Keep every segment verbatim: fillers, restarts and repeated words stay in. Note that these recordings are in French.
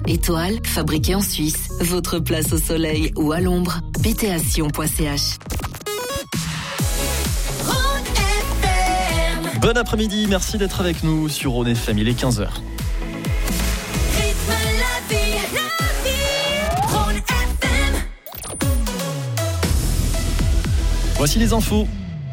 Étoile, fabriquée en Suisse. Votre place au soleil ou à l'ombre. b t a sion point c h. Bon après-midi, merci d'être avec nous sur Rhône F M, il est quinze heures. Voici les infos.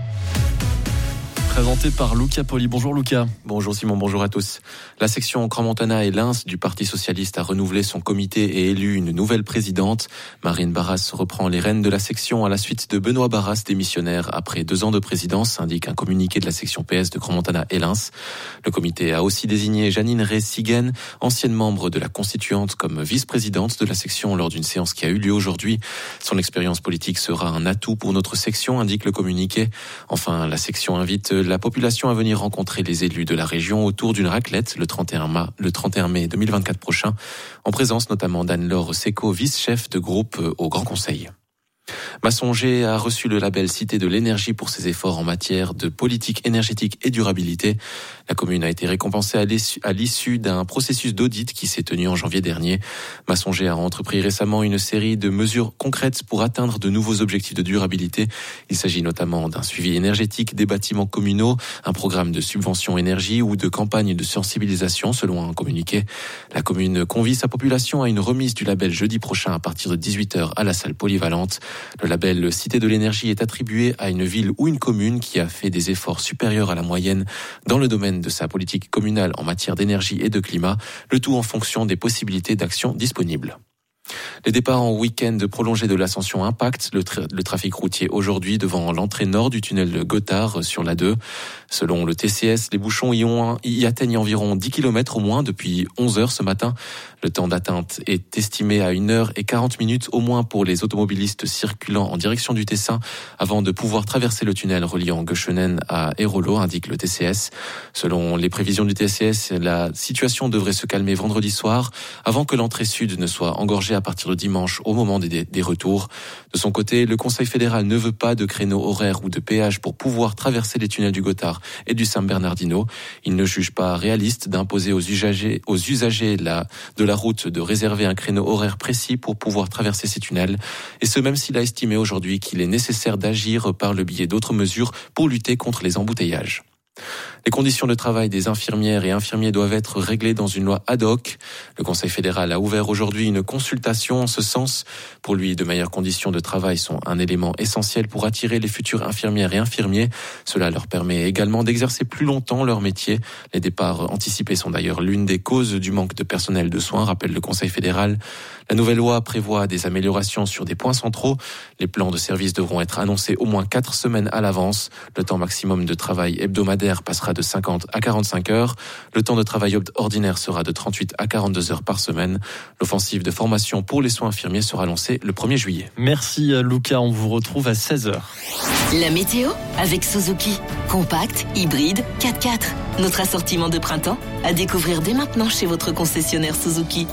Présenté par Luca Poli. Bonjour Luca. Bonjour Simon, bonjour à tous. La section Crans-Montana et Lens du Parti Socialiste a renouvelé son comité et élu une nouvelle présidente. Marine Barras reprend les rênes de la section à la suite de Benoît Barras, démissionnaire après deux ans de présidence, indique un communiqué de la section P S de Crans-Montana et Lens. Le comité a aussi désigné Janine Rey-Siguen, ancienne membre de la Constituante, comme vice-présidente de la section lors d'une séance qui a eu lieu aujourd'hui. Son expérience politique sera un atout pour notre section, indique le communiqué. Enfin, la section invite la population à venir rencontrer les élus de la région autour d'une raclette le trente et un mai deux mille vingt-quatre prochain, en présence notamment d'Anne-Laure Seco, vice-chef de groupe au Grand Conseil. Massonger a reçu le label Cité de l'énergie pour ses efforts en matière de politique énergétique et durabilité. La commune a été récompensée à l'issue d'un processus d'audit qui s'est tenu en janvier dernier. Massonger a entrepris récemment une série de mesures concrètes pour atteindre de nouveaux objectifs de durabilité. Il s'agit notamment d'un suivi énergétique des bâtiments communaux, un programme de subvention énergie ou de campagne de sensibilisation selon un communiqué. La commune convie sa population à une remise du label jeudi prochain à partir de dix-huit heures à la salle polyvalente. Le label Cité de l'énergie est attribué à une ville ou une commune qui a fait des efforts supérieurs à la moyenne dans le domaine de sa politique communale en matière d'énergie et de climat, le tout en fonction des possibilités d'action disponibles. Les départs en week-end prolongé de l'Ascension impactent le, tra- le trafic routier aujourd'hui devant l'entrée nord du tunnel de Gothard sur l'A deux. Selon le T C S, les bouchons y, ont, y atteignent environ dix kilomètres au moins depuis onze heures ce matin. Le temps d'atteinte est estimé à une heure et quarante minutes au moins pour les automobilistes circulant en direction du Tessin avant de pouvoir traverser le tunnel reliant Göschenen à Hérolo, indique le T C S. Selon les prévisions du T C S, la situation devrait se calmer vendredi soir avant que l'entrée sud ne soit engorgée à partir de dimanche au moment des, des retours. De son côté, le Conseil fédéral ne veut pas de créneaux horaires ou de péage pour pouvoir traverser les tunnels du Gothard et du San Bernardino. Il ne juge pas réaliste d'imposer aux usagers, aux usagers la, de la route de réserver un créneau horaire précis pour pouvoir traverser ces tunnels. Et ce, même s'il a estimé aujourd'hui qu'il est nécessaire d'agir par le biais d'autres mesures pour lutter contre les embouteillages. Les conditions de travail des infirmières et infirmiers doivent être réglées dans une loi ad hoc. Le Conseil fédéral a ouvert aujourd'hui une consultation en ce sens. Pour lui, de meilleures conditions de travail sont un élément essentiel pour attirer les futures infirmières et infirmiers. Cela leur permet également d'exercer plus longtemps leur métier. Les départs anticipés sont d'ailleurs l'une des causes du manque de personnel de soins, rappelle le Conseil fédéral. La nouvelle loi prévoit des améliorations sur des points centraux. Les plans de service devront être annoncés au moins quatre semaines à l'avance. Le temps maximum de travail hebdomadaire passera de cinquante à quarante-cinq heures. Le temps de travail ordinaire sera de trente-huit à quarante-deux heures par semaine. L'offensive de formation pour les soins infirmiers sera lancée le premier juillet. Merci Luca, on vous retrouve à seize heures. La météo avec Suzuki. Compact, hybride, quatre-quatre. Notre assortiment de printemps à découvrir dès maintenant chez votre concessionnaire Suzuki.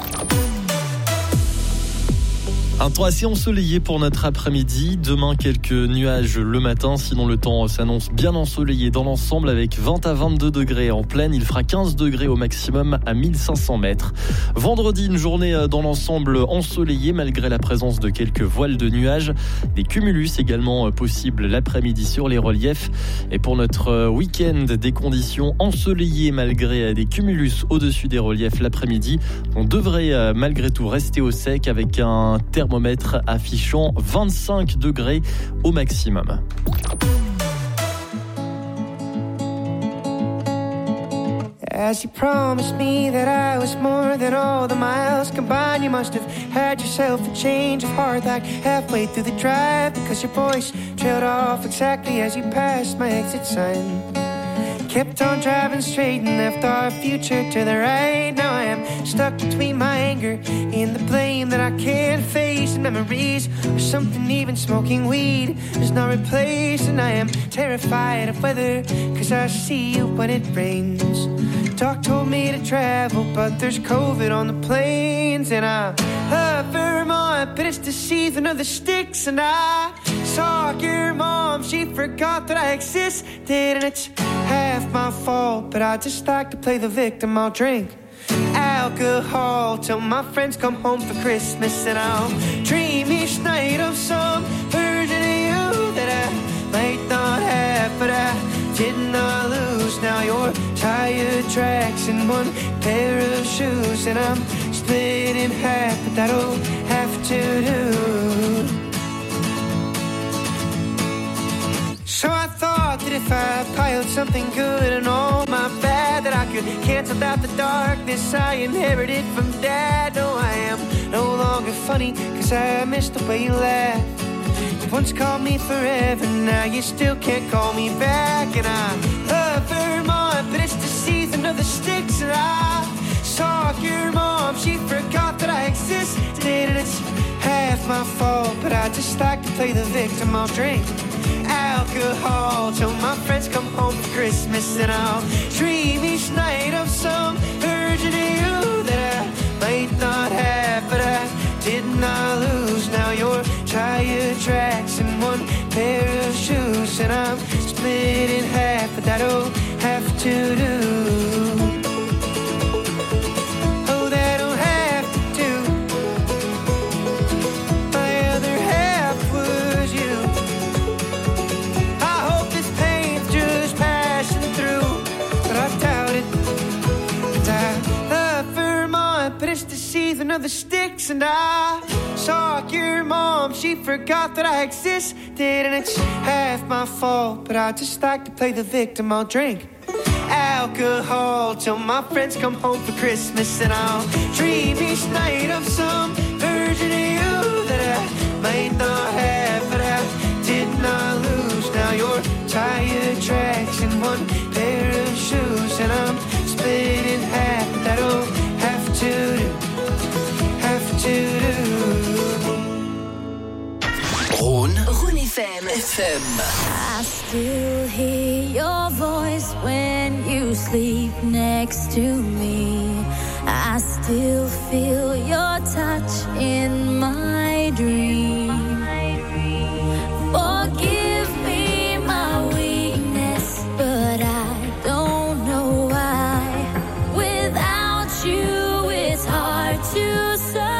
Un temps assez ensoleillé pour notre après-midi. Demain, quelques nuages le matin. Sinon, le temps s'annonce bien ensoleillé dans l'ensemble avec vingt à vingt-deux degrés en plaine. Il fera quinze degrés au maximum à mille cinq cents mètres. Vendredi, une journée dans l'ensemble ensoleillée malgré la présence de quelques voiles de nuages. Des cumulus également possibles l'après-midi sur les reliefs. Et pour notre week-end, des conditions ensoleillées malgré des cumulus au-dessus des reliefs l'après-midi. On devrait malgré tout rester au sec avec un thermomètre affichant vingt-cinq degrés au maximum. As you promised me that I was more than all the miles combined, you must have had yourself a change of heart like halfway through the drive, because your voice trailed off exactly as you passed my exit sign. Kept on driving straight and left our future to the right. Now I am stuck between my anger and the blame that I can't face, and memories or something even smoking weed is not replaced. And I am terrified of weather, cause I see you when it rains. Doc told me to travel, but there's COVID on the planes. And I love Vermont, but it's the season of the sticks. And I saw your mom, she forgot that I existed. And it's half my fault, but I just like to play the victim. I'll drink alcohol till my friends come home for Christmas. And I'll dream each night of some version of you that I might not have, but I did not lose. Now you're tire tracks and one pair of shoes, and I'm split in half, but that'll have to do. So I thought that if I piled something good and all my bad, that I could cancel out the darkness I inherited from Dad. No, I am no longer funny, cause I missed the way you laughed. You once called me forever, now you still can't call me back. And I love Vermont, but it's the season of the sticks. And I saw your mom, she forgot that I existed, and it's half my fault, but I just like to play the victim. I'll drink alcohol till my friends come home for Christmas, and I'll dream each night of some version of you that I might not have, but I did not lose. Now you're tire tracks and one pair of shoes, and I'm split in half, but that'll have to do. Oh, that'll have to do. My other half was you. I hope this pain's just passing through, but I doubt it. And I love Vermont, but it's the season of the sticks. And I saw your mom, she forgot that I existed, and it's half my fault, but I just like to play the victim. I'll drink alcohol till my friends come home for Christmas, and I'll dream each night of some version of you that I might not have, but I did not lose. Now you're tire tracks and one pair of shoes, and I'm split in half. That'll have to do, have to do. Rhône. Rhône F M. F M. I still hear your voice when you sleep next to me. I still feel your touch in my dream. Forgive me my weakness, but I don't know why. Without you, it's hard to survive.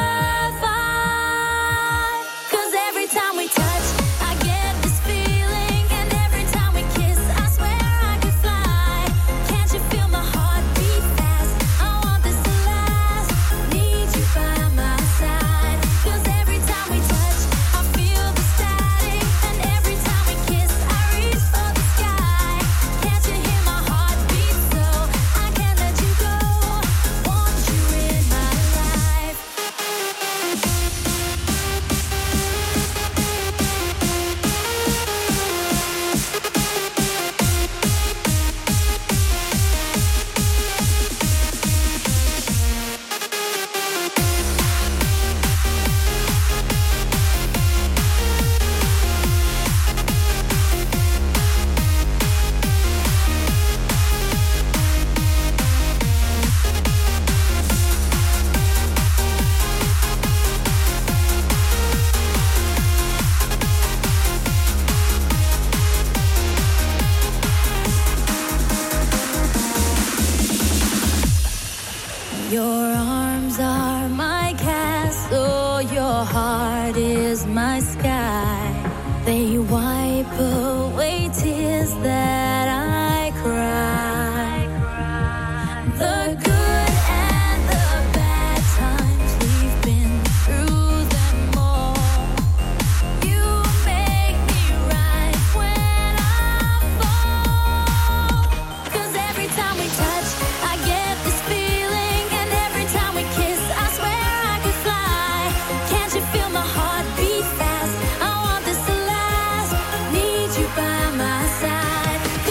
By my side.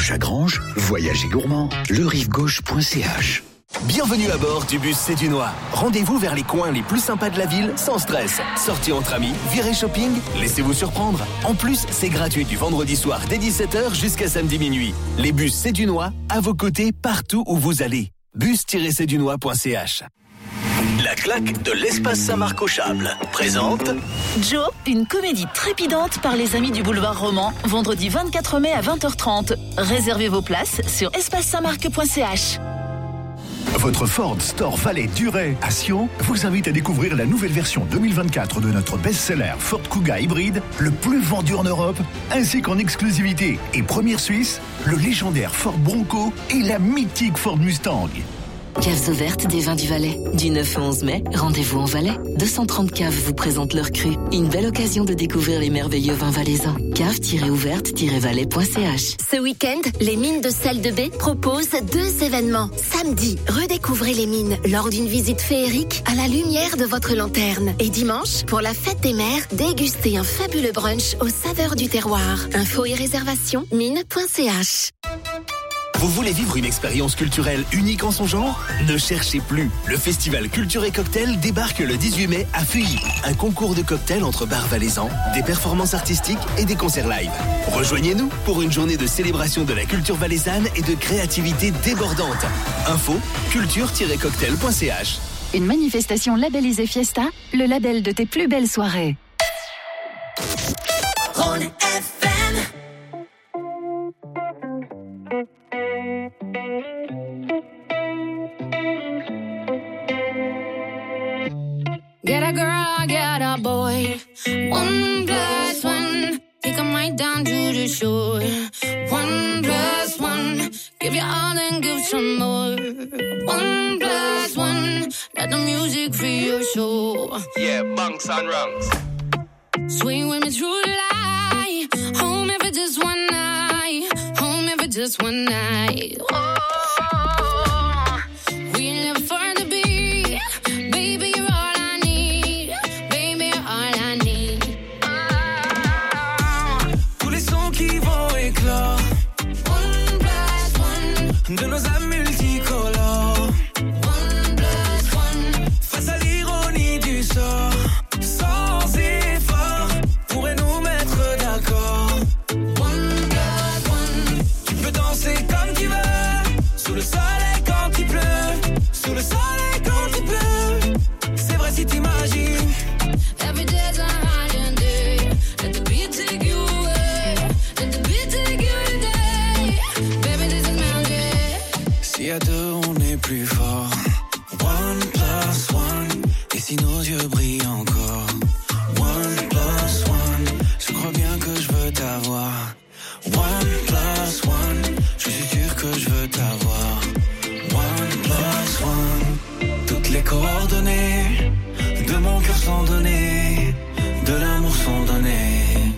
Chagrange, voyagez gourmand, le rive gauche point c h. Bienvenue à bord du bus Cédunois. Rendez-vous vers les coins les plus sympas de la ville sans stress. Sortie entre amis, virée shopping, laissez-vous surprendre. En plus, c'est gratuit du vendredi soir dès dix-sept heures jusqu'à samedi minuit. Les bus Cédunois, à vos côtés partout où vous allez. bus tiret cédunois point c h. La claque de l'espace Saint-Marc au Châble présente Joe, une comédie trépidante par les amis du boulevard Roman, vendredi vingt-quatre mai à vingt heures trente. Réservez vos places sur espace saint marc point c h. Votre Ford Store Valley Duret à Sion vous invite à découvrir la nouvelle version deux mille vingt-quatre de notre best-seller Ford Kuga hybride, le plus vendu en Europe, ainsi qu'en exclusivité et première Suisse, le légendaire Ford Bronco et la mythique Ford Mustang. Caves ouvertes des vins du Valais. Du neuf au onze mai, rendez-vous en Valais. deux cent trente caves vous présentent leur cru. Une belle occasion de découvrir les merveilleux vins valaisans. cave tiret ouverte tiret valais point c h. Ce week-end, les mines de Sel de Baie proposent deux événements. Samedi, redécouvrez les mines lors d'une visite féerique à la lumière de votre lanterne. Et dimanche, pour la fête des mers, dégustez un fabuleux brunch aux saveurs du terroir. Infos et réservations, mine point c h. Vous voulez vivre une expérience culturelle unique en son genre ? Ne cherchez plus. Le festival Culture et Cocktail débarque le dix-huit mai à Feuilly. Un concours de cocktails entre bars valaisans, des performances artistiques et des concerts live. Rejoignez-nous pour une journée de célébration de la culture valaisanne et de créativité débordante. Info culture tiret cocktail point c h. Une manifestation labellisée Fiesta, le label de tes plus belles soirées. Rhône F M. Get a girl, get a boy. One plus one. Take 'em right down to the shore. One plus one. Give you all and give some more. One plus one. Let the music free your soul. Yeah, bunks and rungs. Swing with me through the light. Home if it's just one night. Home if it's just one night. Oh, we live for the beat. Baby, you're all I need. Baby, you're all I need. Ah, tous les sons qui vont éclore. One plus one. De nos âmes multicolores. One plus one. Face à l'ironie du sort. Sans effort, pourrait nous mettre d'accord. One plus one. Tu peux danser comme tu veux. Sous le soleil quand il pleut. Sous le soleil quand il pleut. C'est vrai si t'imagines. Every day's a holiday. Let the beat take you away. Let the beat take you today. Baby, this is magic. Si à deux on est plus fort. One plus one. Et si nos yeux brillent encore. One plus one. Je crois bien que je veux t'avoir. One plus one. Je suis sûr que je veux t'avoir. One plus one. Toutes les coordonnées de mon cœur sont données. De l'amour sont données.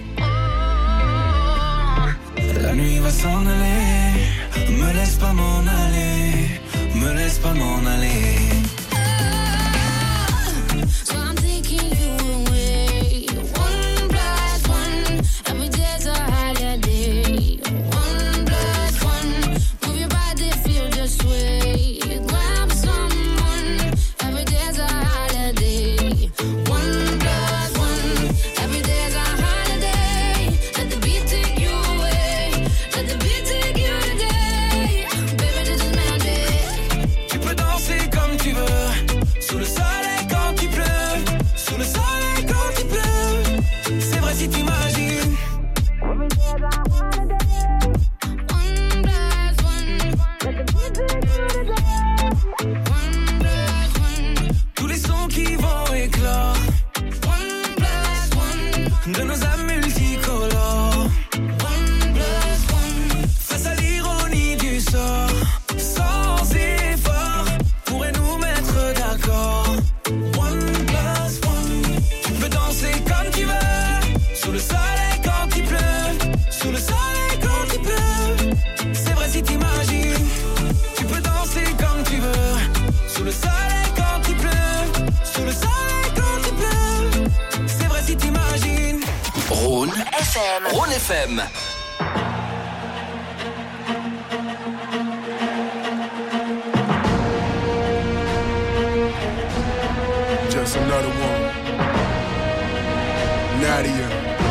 La nuit va s'en aller. Me laisse pas m'en aller. Me laisse pas m'en aller. So I'm taking you away. One plus one. Every day's a holiday. One plus one. Move your body, feel the sway. Grab someone. Every day's a holiday. One plus one. Every day's a holiday. Let the beat take you away. Let the beat take you today. Baby, this is magic. Tu peux danser comme tu veux. Sous le soleil quand il pleut. Sous le soleil quand il pleut. C'est vrai si t'imagines. One plus one. Let the beat take you today. One plus one. Tous les sons qui vont éclore. One plus one. De nos âmes multicolores. One plus one. Face à l'ironie du sort. Sans effort, pourrait nous mettre d'accord. One plus one. Tu peux danser comme tu veux. Sous le soleil quand il pleut. Sous le soleil quand il pleut. C'est vrai si t'imagines. Tu peux danser comme tu veux. Sous le soleil quand il pleut. Sous le soleil quand il pleut. C'est vrai si t'imagines. Rhône F M. Rhône F M. Nadia.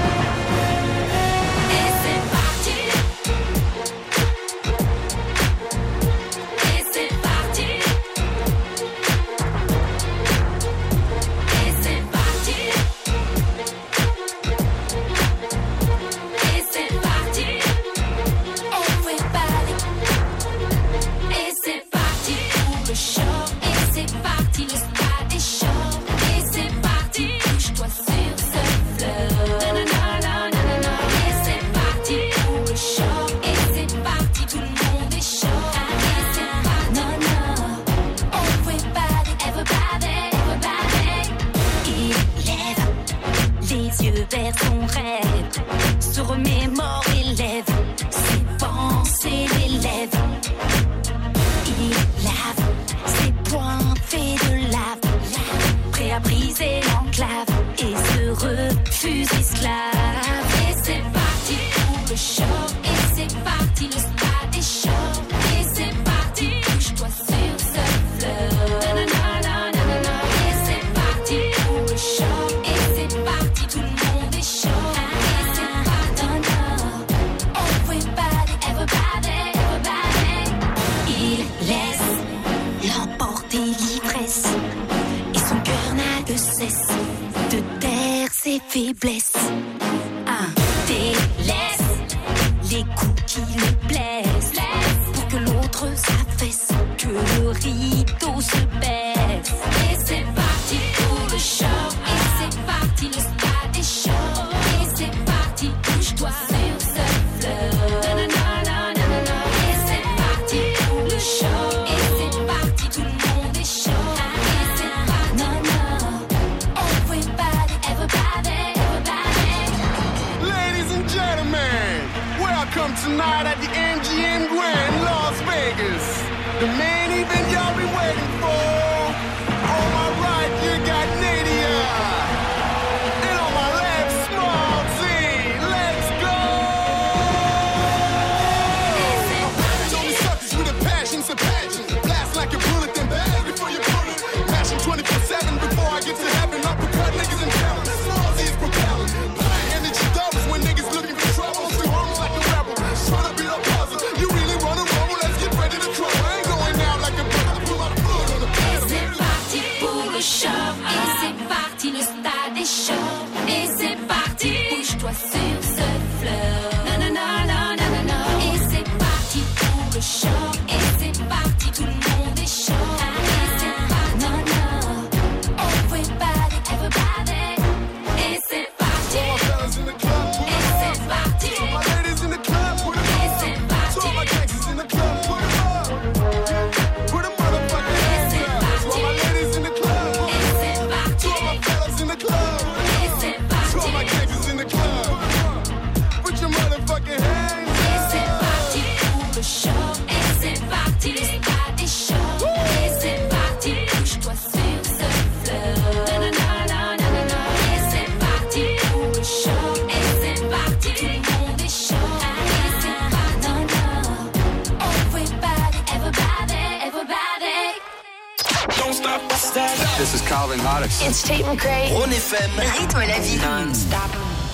It's Tate McRae. Ron F M. Rythme la vie. Non-stop.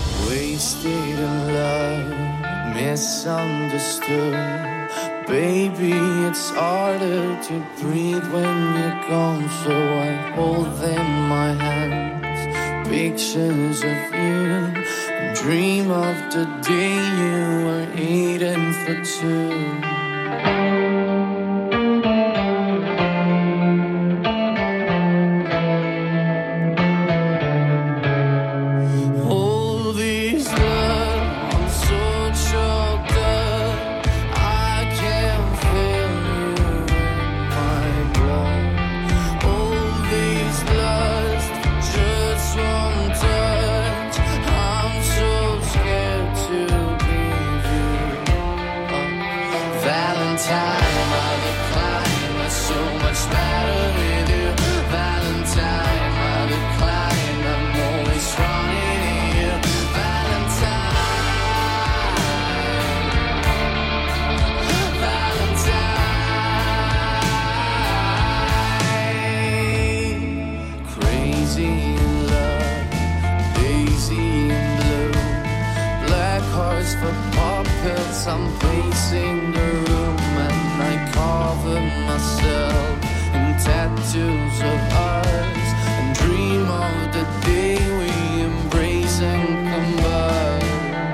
Wasted in love, misunderstood. Baby, it's harder to breathe when you're gone. So I hold in my hands pictures of you and dream of the day you were eating for two. That hazy and blue. Black hearts for puppets, I'm pacing the room, and I cover myself in tattoos of ours, and dream of the day we embrace and combine.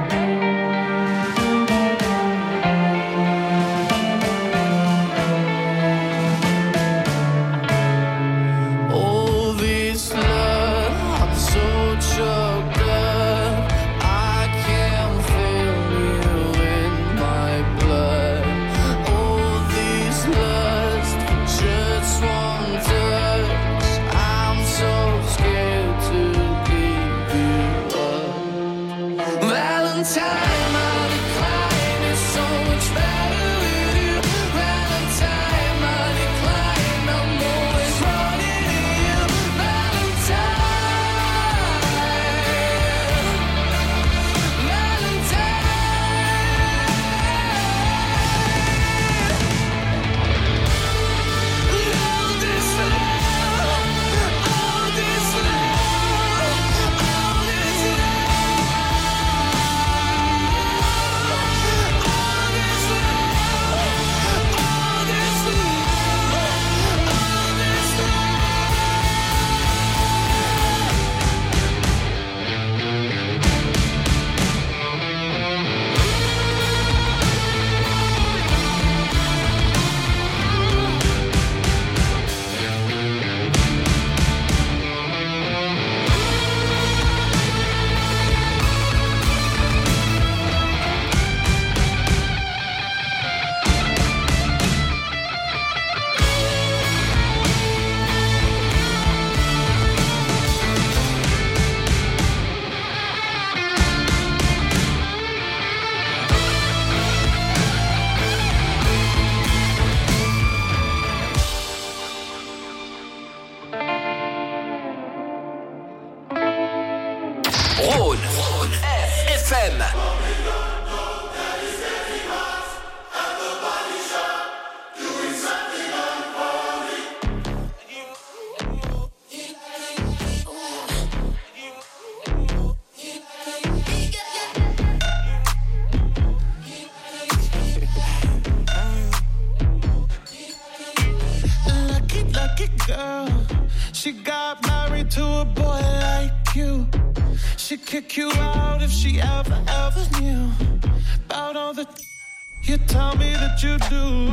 Kick you out if she ever, ever knew about all the you tell me that you do.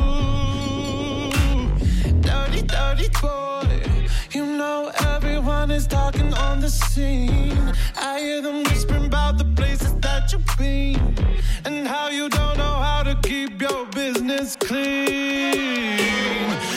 Dirty, dirty boy. You know everyone is talking on the scene. I hear them whispering about the places that you've been and how you don't know how to keep your business clean.